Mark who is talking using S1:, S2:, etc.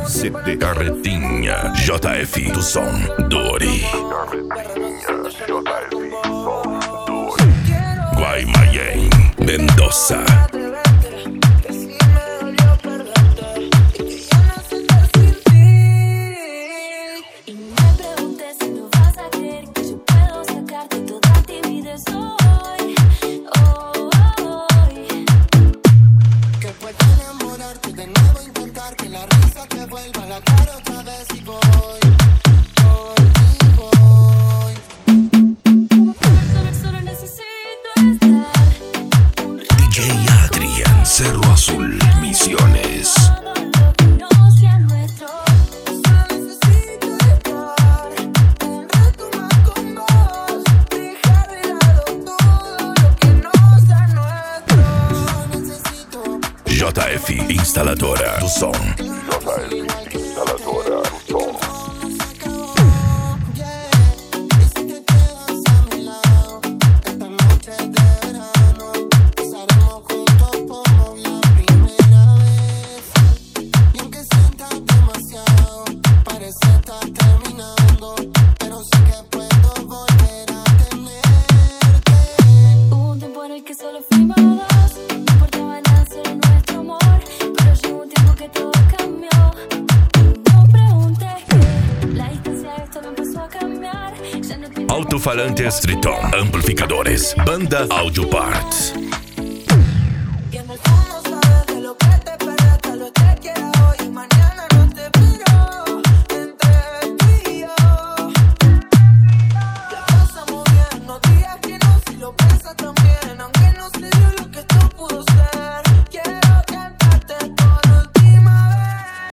S1: CD Carretinha JF do som Dori. Guaymallén, Mendoza. Cerro Azul, Misiones. JF Instaladora do Som. JF Instaladora do Som. Alto-falantes Triton, amplificadores, banda Audio Parts.